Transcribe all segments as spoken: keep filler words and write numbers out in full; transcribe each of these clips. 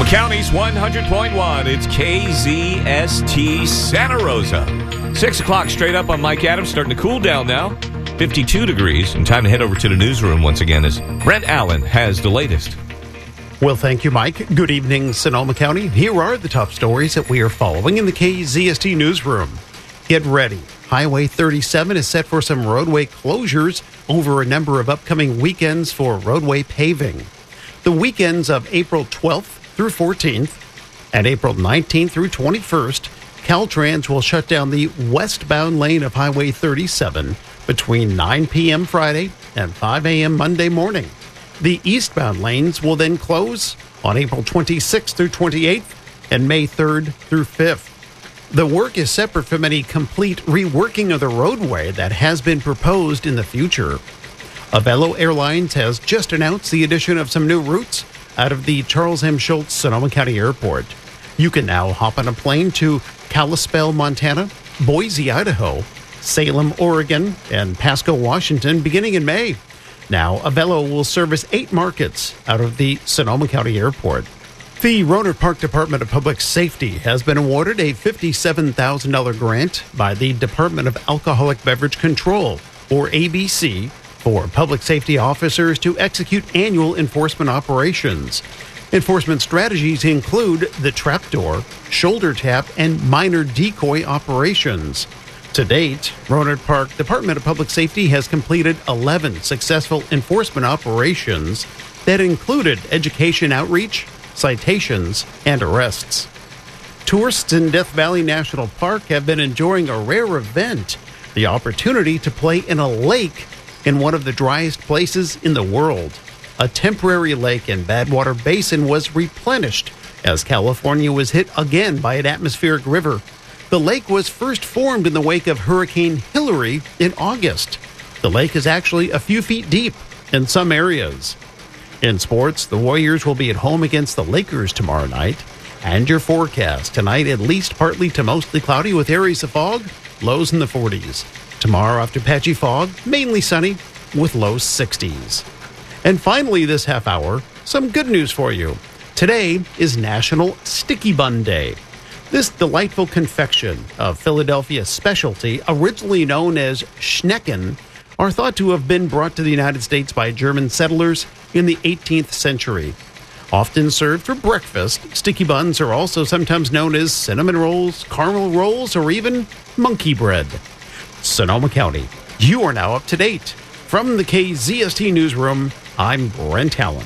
County's one hundred point one. It's K Z S T Santa Rosa. Six o'clock straight up. I'm Mike Adams. Starting to cool down now. fifty-two degrees. And time to head over to the newsroom once again as Brent Allen has the latest. Well, thank you, Mike. Good evening, Sonoma County. Here are the top stories that we are following in the K Z S T newsroom. Get ready. Highway thirty-seven is set for some roadway closures over a number of upcoming weekends for roadway paving. The weekends of April twelfth through fourteenth and April nineteenth through twenty-first, Caltrans will shut down the westbound lane of Highway thirty-seven between nine p.m. Friday and five a.m. Monday morning. The eastbound lanes will then close on April twenty-sixth through twenty-eighth and May third through fifth. The work is separate from any complete reworking of the roadway that has been proposed in the future. Avelo Airlines has just announced the addition of some new routes out of the Charles M. Schultz Sonoma County Airport. You can now hop on a plane to Kalispell, Montana, Boise, Idaho, Salem, Oregon, and Pasco, Washington, beginning in May. Now, Avelo will service eight markets out of the Sonoma County Airport. The Rohnert Park Department of Public Safety has been awarded a fifty-seven thousand dollars grant by the Department of Alcoholic Beverage Control, or A B C, for public safety officers to execute annual enforcement operations. Enforcement strategies include the trapdoor, shoulder tap, and minor decoy operations. To date, Rohnert Park Department of Public Safety has completed eleven successful enforcement operations that included education outreach, citations, and arrests. Tourists in Death Valley National Park have been enjoying a rare event, the opportunity to play in a lake in one of the driest places in the world. A temporary lake in Badwater Basin was replenished as California was hit again by an atmospheric river. The lake was first formed in the wake of Hurricane Hilary in August. The lake is actually a few feet deep in some areas. In sports, the Warriors will be at home against the Lakers tomorrow night. And your forecast tonight, at least partly to mostly cloudy with areas of fog, lows in the forties. Tomorrow, after patchy fog, mainly sunny with low sixties. And finally, this half hour, some good news for you. Today is National Sticky Bun Day. This delightful confection of Philadelphia specialty, originally known as Schnecken, are thought to have been brought to the United States by German settlers in the eighteenth century. Often served for breakfast, sticky buns are also sometimes known as cinnamon rolls, caramel rolls, or even monkey bread. Sonoma County, you are now up to date. From the K Z S T Newsroom, I'm Brent Allen.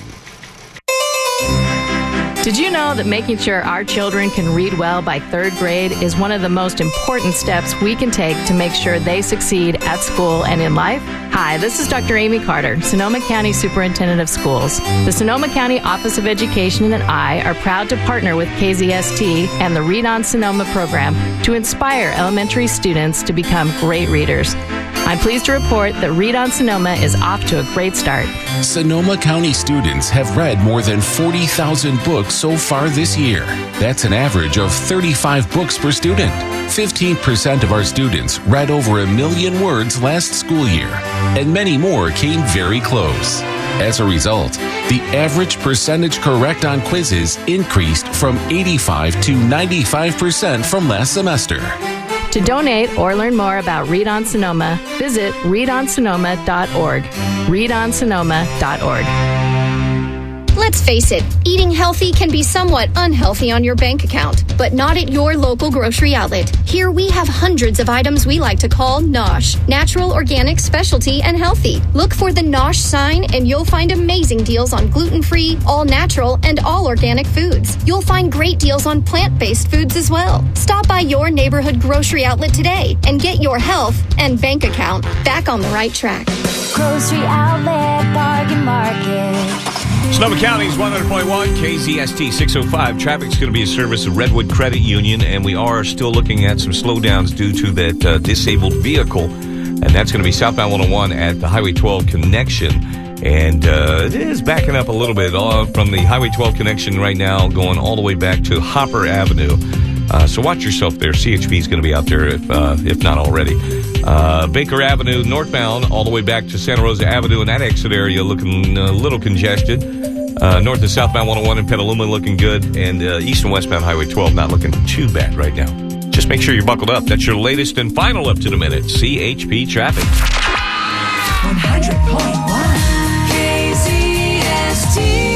Did you know that making sure our children can read well by third grade is one of the most important steps we can take to make sure they succeed at school and in life? Hi, this is Doctor Amy Carter, Sonoma County Superintendent of Schools. The Sonoma County Office of Education and I are proud to partner with K Z S T and the Read on Sonoma program to inspire elementary students to become great readers. I'm pleased to report that Read on Sonoma is off to a great start. Sonoma County students have read more than forty thousand books so far this year. That's an average of thirty-five books per student. fifteen percent of our students read over a million words last school year, and many more came very close. As a result, the average percentage correct on quizzes increased from eighty-five to ninety-five percent from last semester. To donate or learn more about Read on Sonoma, visit read on sonoma dot org. read on sonoma dot org. Let's face it, eating healthy can be somewhat unhealthy on your bank account, but not at your local grocery outlet. Here we have hundreds of items we like to call NOSH, natural, organic, specialty, and healthy. Look for the NOSH sign and you'll find amazing deals on gluten-free, all-natural, and all-organic foods. You'll find great deals on plant-based foods as well. Stop by your neighborhood grocery outlet today and get your health and bank account back on the right track. Grocery Outlet Bargain Market. Sonoma County's one hundred point one, K Z S T six oh five. Traffic's going to be a service of Redwood Credit Union, and we are still looking at some slowdowns due to that uh, disabled vehicle. And that's going to be southbound one oh one at the Highway twelve connection. And uh, it is backing up a little bit uh, from the Highway twelve connection right now, going all the way back to Hopper Avenue. Uh, so watch yourself there. C H P is going to be out there if, uh, if not already. Uh, Baker Avenue northbound all the way back to Santa Rosa Avenue in that exit area looking a little congested. Uh, north and southbound one oh one in Petaluma looking good, and uh, east and westbound Highway twelve not looking too bad right now. Just make sure you're buckled up. That's your latest and final up to the minute C H P traffic. one hundred point one K Z S T.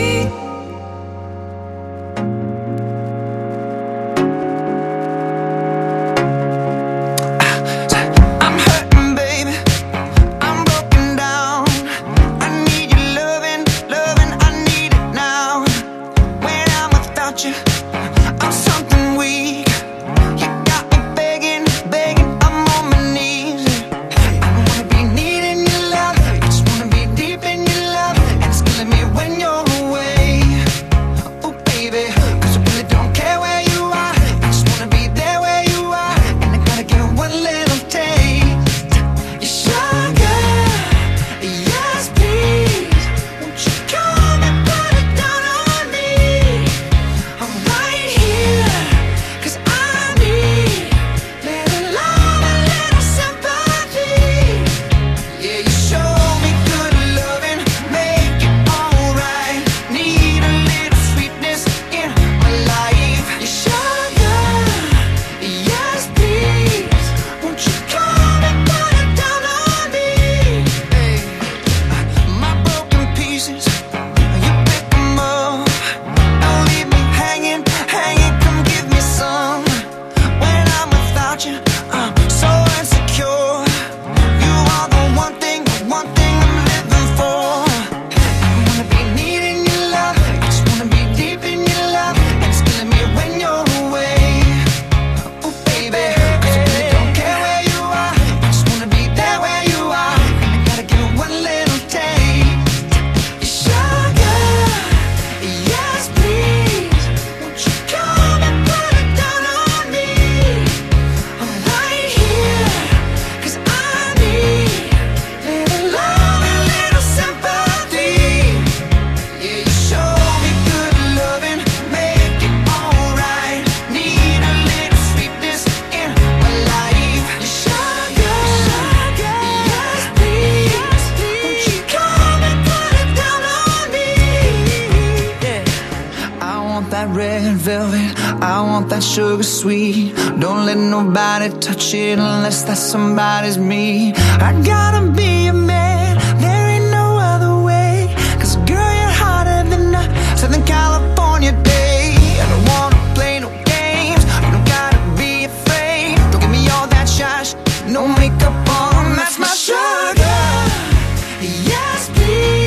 Sugar sweet, don't let nobody touch it unless that somebody's me. I gotta be a man, there ain't no other way. Cause girl, you're hotter than a Southern California day. I don't wanna play no games, you don't gotta be afraid. Don't give me all that shy sh- no makeup on, that's my sugar. Yes, please.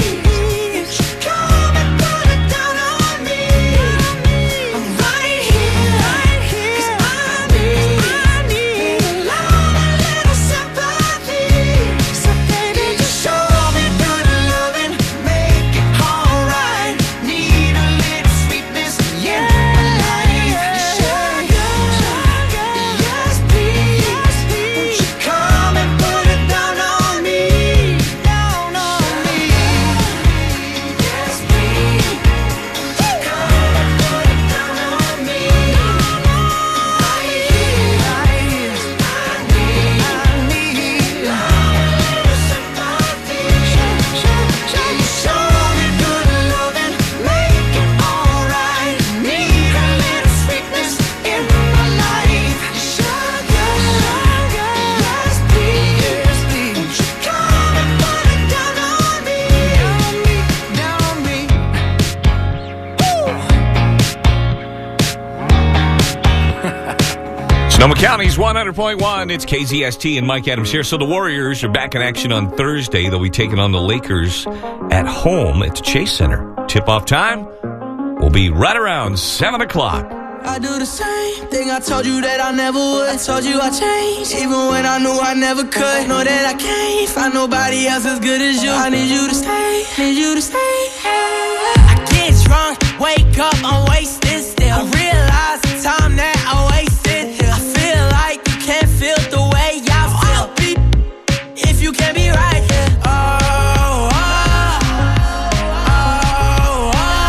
Sonoma County's one hundred point one. It's K Z S T and Mike Adams here. So the Warriors are back in action on Thursday. They'll be taking on the Lakers at home at the Chase Center. Tip-off time will be right around seven o'clock. I do the same thing I told you that I never would. I told you I changed, even when I knew I never could. Know that I can't find nobody else as good as you. I need you to stay, need you to stay. I get drunk, wake up, I'm wasted still. I realize the time that I wasted. I feel like you can't feel the way I feel. If you can't be right here. Oh, oh, oh, oh,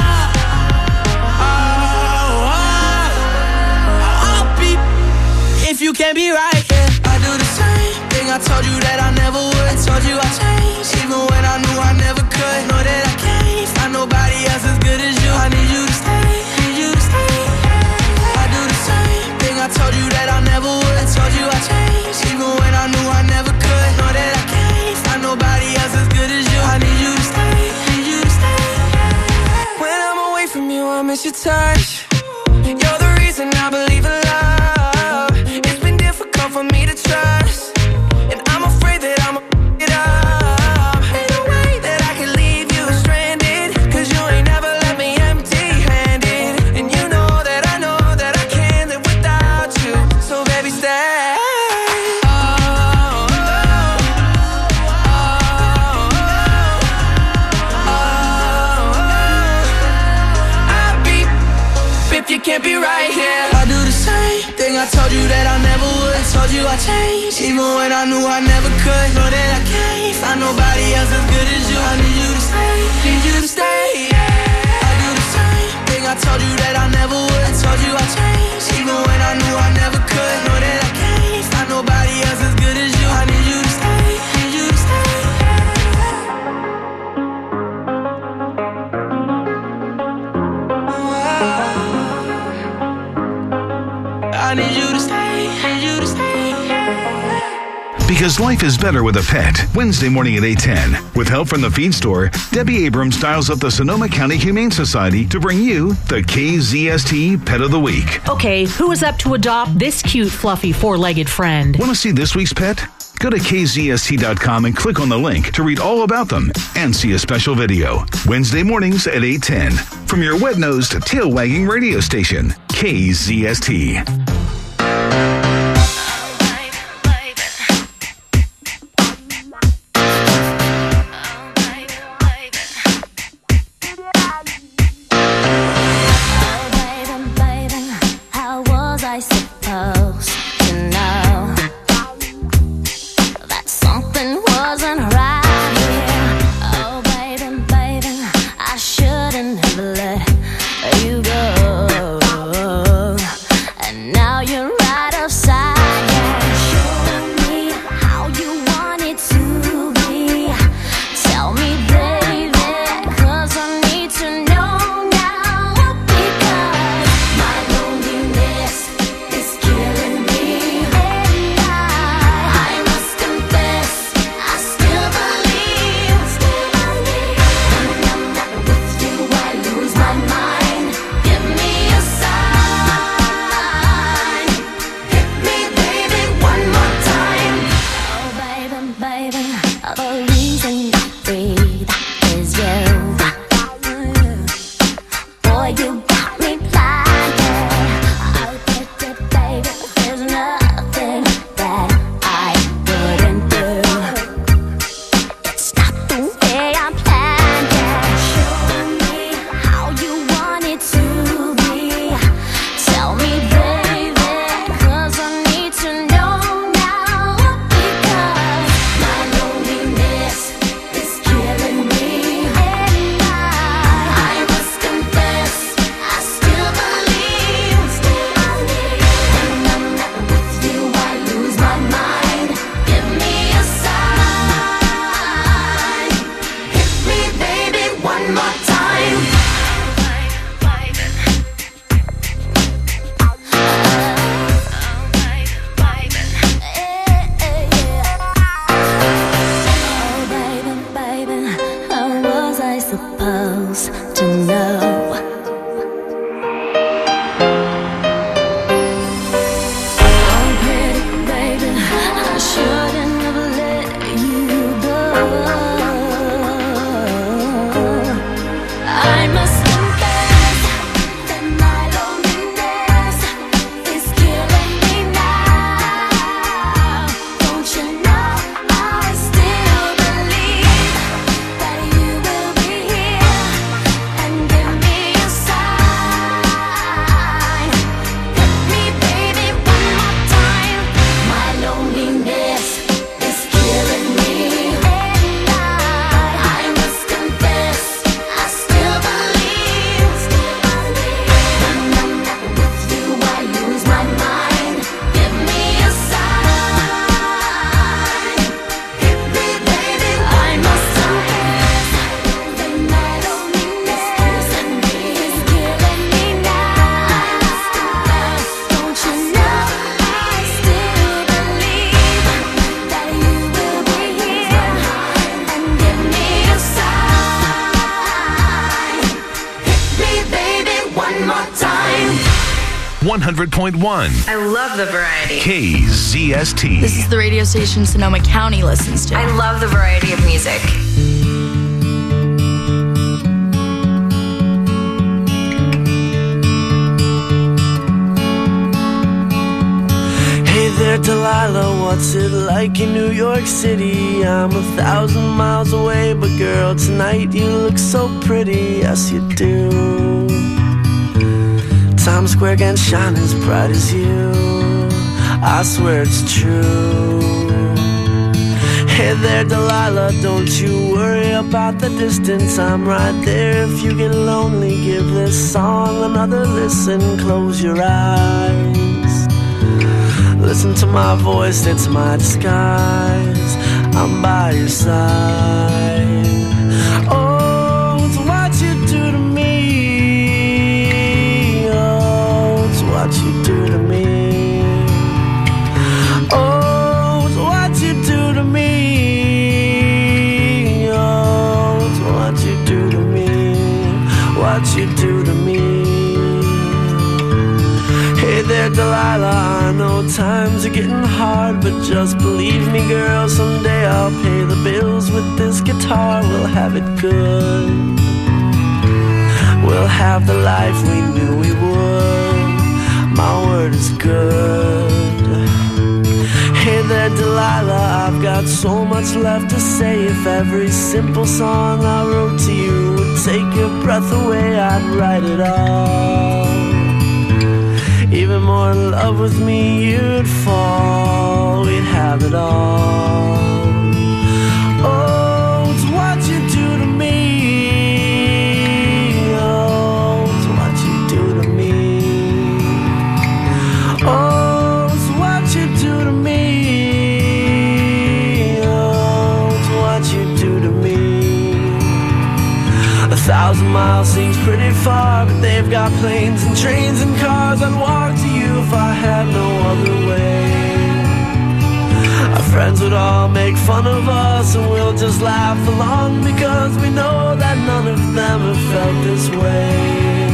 oh, oh. I'll be if you can't be right here. I do the same thing I told you that I never would. I told you I changed, even when I knew I never could. Know that I can't find nobody else right here. I do the same thing I told you that I never would. Told you I changed, even when I knew I never could. Know that I can't find nobody else as good as you. I need you to stay, need you to stay. I do the same thing I told you that I never would. Told you I changed, even when I knew I never could. Know that I can't find nobody else as good as you. I need you to stay, need you to stay. I need you to stay, need you to stay. Because life is better with a pet. Wednesday morning at eight ten. With help from the feed store, Debbie Abrams dials up the Sonoma County Humane Society to bring you the K Z S T Pet of the Week. Okay, who is up to adopt this cute, fluffy, four-legged friend? Want to see this week's pet? Go to K Z S T dot com and click on the link to read all about them and see a special video. Wednesday mornings at eight ten. From your wet-nosed, tail-wagging radio station, K Z S T. one hundred point one. I love the variety. K Z S T. This is the radio station Sonoma County listens to. I love the variety of music. Hey there, Delilah, what's it like in New York City? I'm a thousand miles away, but girl, tonight you look so pretty, yes you do. Times Square can shine as bright as you. I swear it's true. Hey there, Delilah, don't you worry about the distance. I'm right there if you get lonely. Give this song another listen. Close your eyes. Listen to my voice, it's my disguise. I'm by your side. Oh, it's what you do to me. Oh, it's what you do to me. Oh, it's what you do to me. Oh, it's what you do to me. What you do to me. Hey there, Delilah, I know times are getting hard, but just believe me, girl, someday I'll pay the bills with this guitar. We'll have it good. We'll have the life we knew we would. My word is good. Hey there, Delilah, I've got so much left to say. If every simple song I wrote to you would take your breath away, I'd write it all. Even more in love with me, you'd fall. We'd have it all. Oh, it's what you do to me. Oh, it's what you do to me. Oh, it's what you do to me. Oh, it's what you do to me. A thousand miles seems pretty far, but they've got planes and trains and cars. I'd walk to you if I had no other way. Our friends would all make fun of us, and we'll just laugh along, because we know that none of them have felt this way.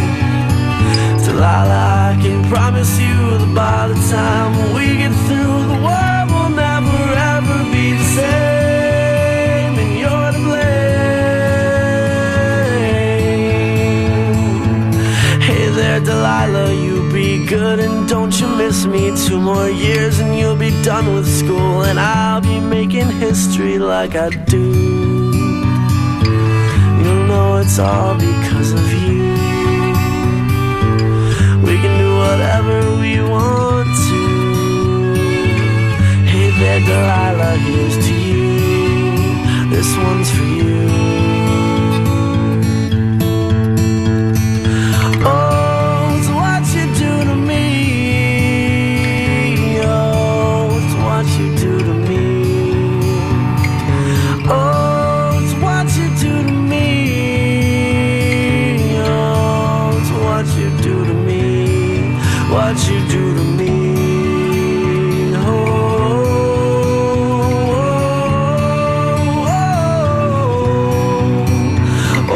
Delilah, I can promise you that by the time we get through, the world will never ever be the same, and you're to blame. Hey there, Delilah, you be good and don't you miss me. Two more years and you'll be done with school, and I'll be making history like I do. You'll know it's all because of you. We can do whatever we want to. Hey there, Delilah, here's to you. This one's for you. Oh, it's what you do to me. Oh, it's what you do to me. Oh, it's what you do to me. Oh, it's what you do to me. What you do to me. Oh, oh, oh,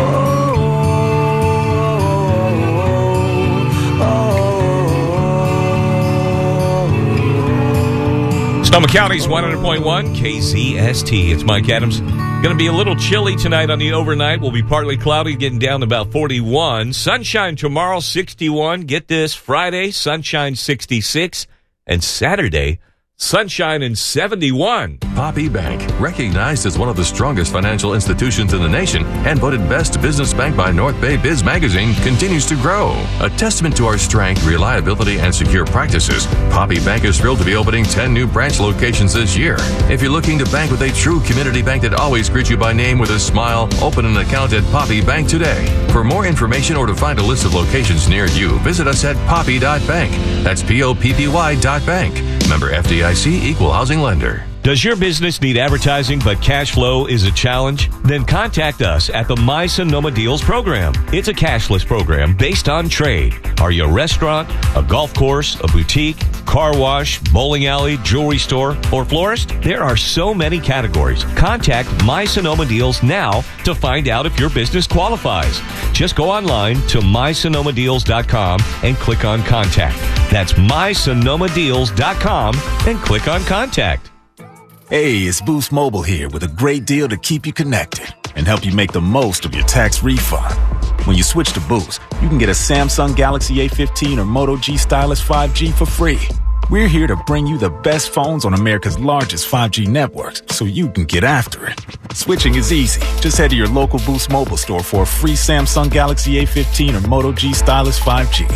oh. Sonoma County's one hundred point one K Z S T. It's Mike Adams. Going to be a little chilly tonight on the overnight. We'll be partly cloudy, getting down to about forty-one. Sunshine tomorrow, sixty-one. Get this, Friday, sunshine sixty-six. And Saturday, sunshine and seventy-one. Poppy Bank, recognized as one of the strongest financial institutions in the nation and voted best business bank by North Bay Biz Magazine, continues to grow. A testament to our strength, reliability, and secure practices, Poppy Bank is thrilled to be opening ten new branch locations this year. If you're looking to bank with a true community bank that always greets you by name with a smile, open an account at Poppy Bank today. For more information or to find a list of locations near you, visit us at poppy dot bank. That's P O P P Y dot bank. Member F D I C, Equal Housing Lender. Does your business need advertising but cash flow is a challenge? Then contact us at the My Sonoma Deals program. It's a cashless program based on trade. Are you a restaurant, a golf course, a boutique, car wash, bowling alley, jewelry store, or florist? There are so many categories. Contact My Sonoma Deals now to find out if your business qualifies. Just go online to my sonoma deals dot com and click on Contact. That's my sonoma deals dot com and click on Contact. Hey, it's Boost Mobile here with a great deal to keep you connected and help you make the most of your tax refund. When you switch to Boost, you can get a Samsung Galaxy A fifteen or Moto G Stylus five G for free. We're here to bring you the best phones on America's largest five G networks so you can get after it. Switching is easy. Just head to your local Boost Mobile store for a free Samsung Galaxy A fifteen or Moto G Stylus five G.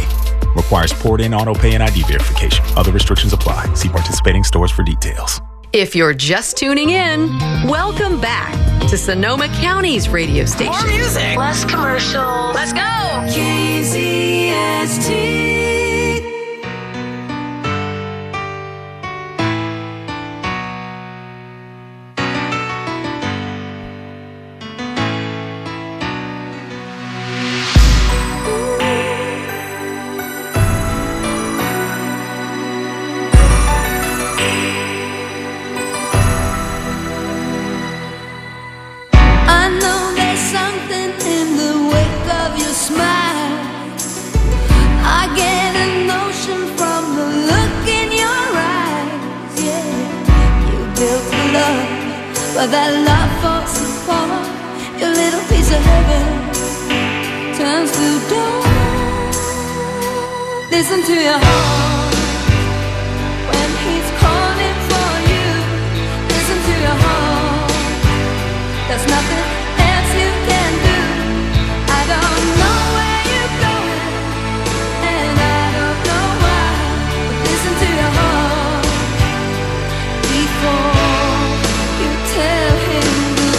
Requires port-in auto pay and I D verification. Other restrictions apply. See participating stores for details. If you're just tuning in, welcome back to Sonoma County's radio station. More music. Less commercials. Let's go. K Z S T. But that love falls apart. Your little piece of heaven turns to dawn. Listen to your heart when he's calling for you. Listen to your heart. There's nothing else you can do. I don't know where you're going, and I don't know why. But listen to your heart before tell him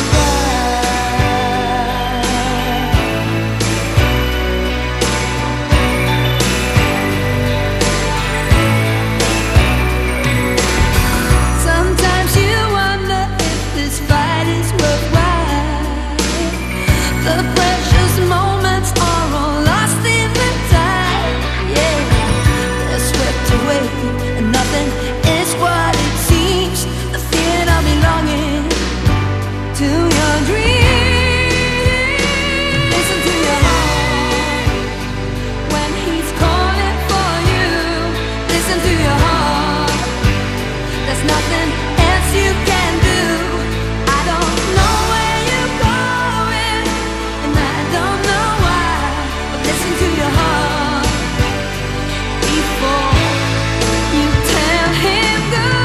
sometimes you wonder if this fight is worthwhile. The precious moments are all lost in the tide. Yeah, they're swept away, and nothing is what it seems. The feeling of belonging to your dream. Listen to your heart when he's calling for you. Listen to your heart. There's nothing else you can do. I don't know where you're going, and I don't know why. But listen to your heart before you tell him goodbye.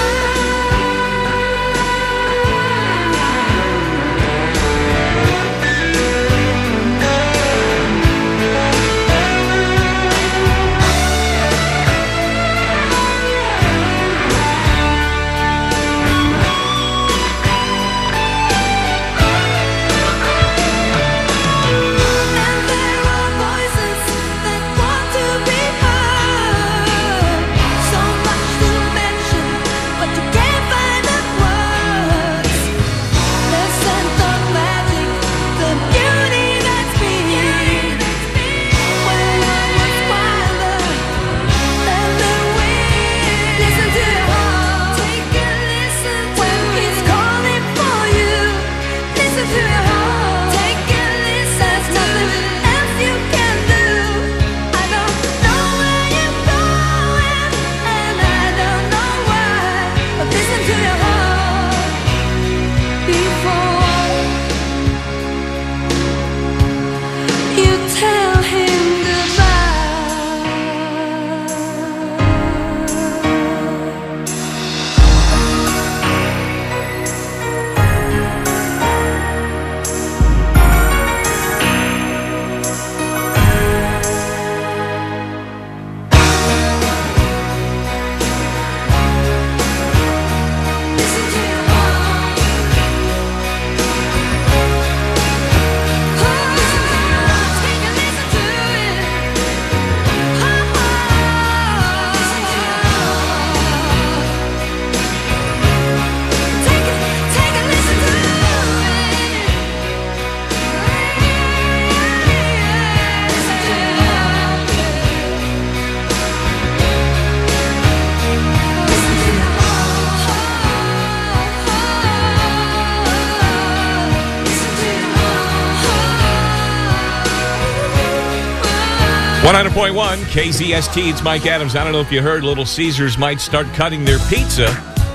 one hundred point one K Z S T, it's Mike Adams. I don't know if you heard, Little Caesars might start cutting their pizza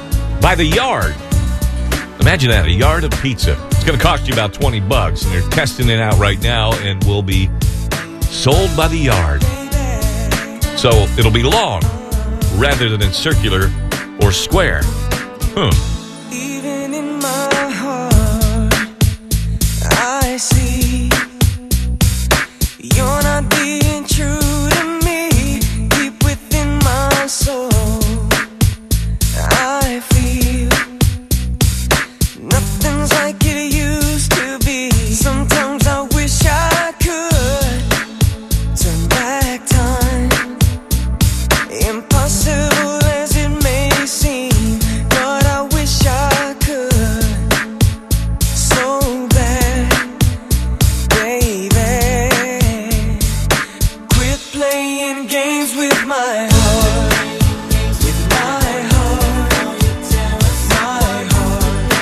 by the yard. Imagine that, a yard of pizza. It's going to cost you about twenty bucks, and they're testing it out right now and will be sold by the yard. So it'll be long rather than circular or square. Hmm. Even in my heart, I see you're not being true to me. with my heart. With my heart. My heart.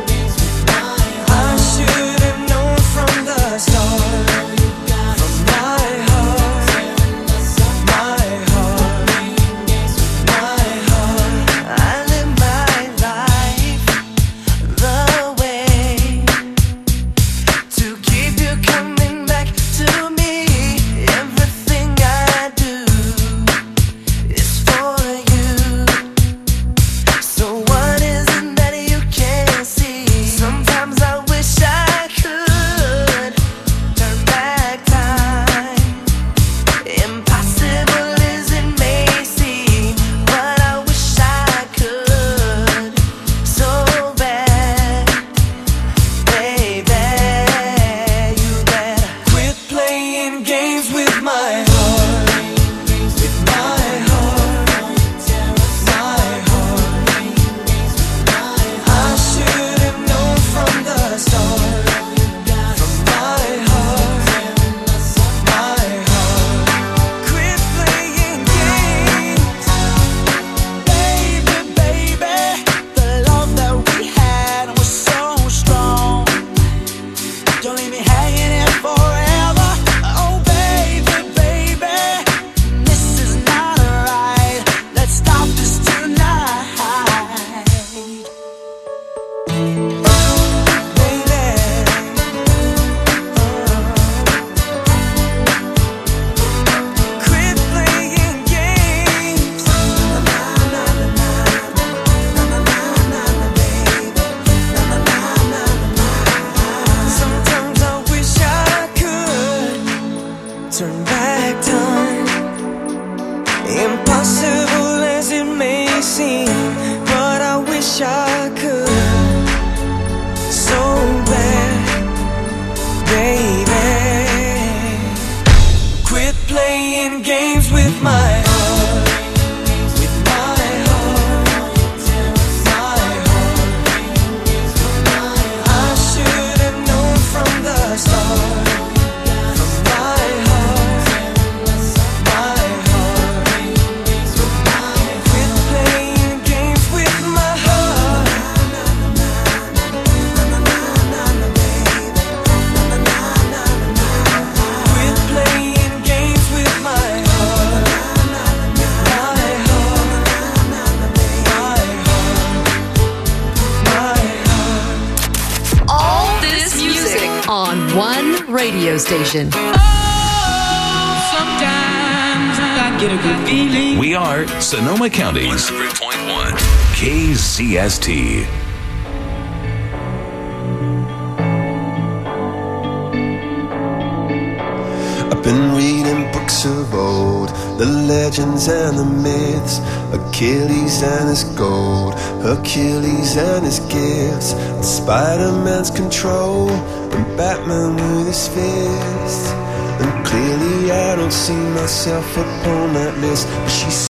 I should have known from the start. From my heart. My heart. My heart. I live my life the way to keep you coming back to me. Everything I do is for you. So what is it that you can't see? Sometimes I wish I could turn back time. Impossible as it may seem, but I wish I could so bad. Baby, you better quit playing games with my heart. With my heart. My heart. I should have known from the start. From my heart. My heart. Quit playing games. Baby, baby, the love that we had was so strong. Don't leave me hanging here forever. Oh, baby, baby, this is not right. Let's stop this tonight. Baby, quit playing games. Sometimes I wish I could turn back time. Impossible as it may seem, but I wish I could so bad. Baby, quit playing games with my heart. With my heart. My heart. I should have known from the start. From my heart. My heart. Quit playing games with my heart. Quit playing games with my heart. My heart. My heart. All this music on one radio station. Sometimes I get a good feeling. We are Sonoma County's one hundred point one K Z S T. I've been reading books of old, the legends and the myths, Achilles and his gold, Hercules and his gifts, and Spider-Man's control, and Batman with his fists. And clearly I don't see myself upon that list, but she